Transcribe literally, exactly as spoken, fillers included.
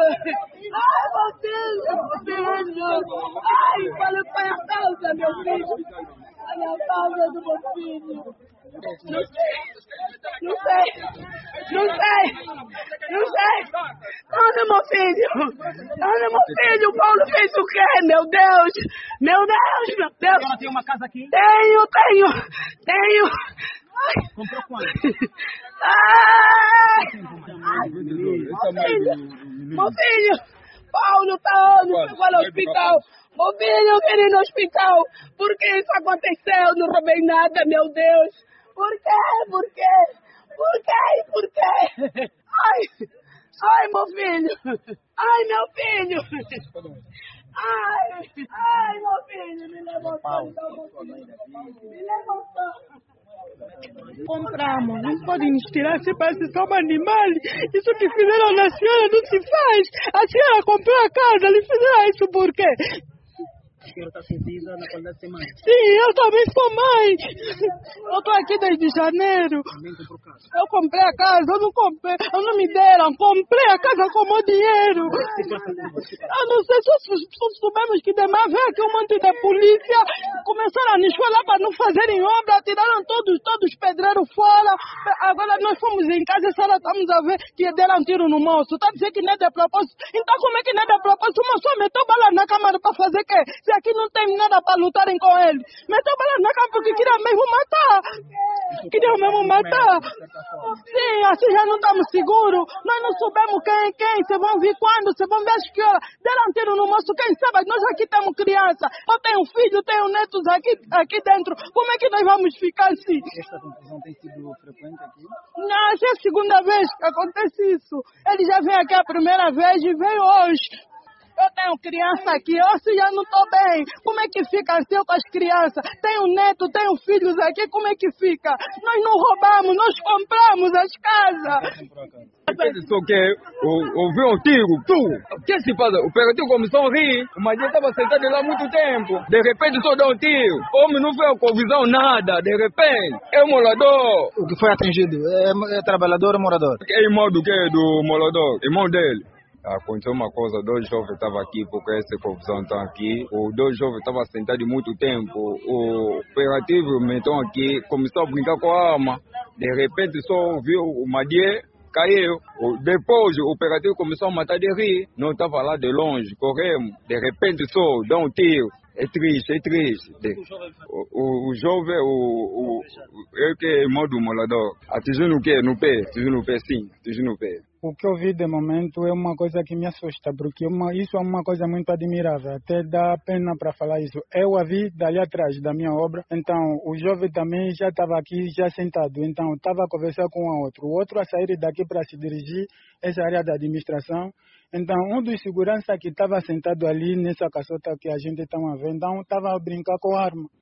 Ai, meu Deus, meu filho! Ai, qual foi a causa, meu filho? Olha a causa do meu filho. Não sei, não sei, não sei, não sei. Olha, meu filho, olha, meu filho, o Paulo fez o quê? Meu Deus, meu Deus, meu Deus. Ela tem uma casa aqui? Tenho, tenho, tenho. Ai. Comprou quanto? Ai, ai, meu filho, meu filho, Paulo tá onde? Chegou no hospital. Meu filho, eu queria ir no hospital. Por que isso aconteceu? Não roubei nada, meu Deus. Por quê? Por quê? Por quê? Por quê? Ai, ai, meu filho. Ai, meu filho. Ai, ai, meu filho. Me levantou. Me levantou. Compramos, não podem nos tirar, se parece só um animal. Isso que fizeram na senhora não se faz. A senhora comprou a casa, eles fizeram isso por quê? A senhora está sentida na qualidade de ser mãe? Sim, eu também sou mãe. Eu estou aqui desde janeiro. Também comprou casa? Eu comprei a casa, eu não comprei, eu não me deram. Comprei a casa com o meu dinheiro. Eu não sei se, se soubemos que demais veio aqui um monte de polícia. Começaram a nos falar para não fazerem obra, tiraram todos, todos os pedreiros fora. Agora nós fomos em casa e a senhora estamos a ver que deram um tiro no moço. Está a dizer que não é de propósito. Então como é que não é de propósito? Uma só meteu bala na câmara para fazer o quê? Se aqui não tem nada para lutarem com ele. Meteu bala na câmara porque queria mesmo matar. Queria mesmo matar. Sim, assim já não estamos seguros. Nós não soubemos quem é quem. Vocês vão vir quando? Vocês vão ver as que horas. Deram um tiro no moço. Quem sabe? Nós aqui temos criança. Eu tenho filho, tenho netos aqui, aqui dentro. Como é que nós vamos ficar assim? Esta confusão tem sido frequente aqui? Não, essa é a segunda vez que acontece isso. Ele já veio aqui a primeira vez e veio hoje. Eu tenho criança aqui, eu assim já não estou bem. Como é que fica assim com as crianças? Tenho neto, tenho filhos aqui, como é que fica? Nós não roubamos, nós compramos as casas. Só que ouviu um tiro, tu, o que se faz? O operativo começou a rir, o Madia estava sentado lá há muito tempo. De repente só deu um tiro, o homem não fez a convisão nada, de repente, é o morador. O que foi atingido? É, é trabalhador ou morador? É irmão do que? Do morador, irmão dele. Aconteceu uma coisa, dois jovens estavam aqui, porque essa confusão está aqui. Os dois jovens estavam sentados muito tempo. O operativo meteu aqui, começou a brincar com a arma. De repente só viu o Madier, caiu. Depois o operativo começou a matar de rir. Não estava lá de longe, corremos. De repente só dá um tiro. É triste, é triste. O, o, o jovem, o, o, é que é irmão do morador. Atingiu no quê? No pé. Atingiu no pé, sim. Atingiu no pé. O que eu vi de momento é uma coisa que me assusta, porque uma, isso é uma coisa muito admirável, até dá pena para falar isso. Eu a vi dali atrás da minha obra, então o jovem também já estava aqui, já sentado, então estava a conversar com o outro. O outro a sair daqui para se dirigir essa área da administração. Então um dos seguranças que estava sentado ali nessa caçota que a gente estava vendo, então estava a brincar com a arma.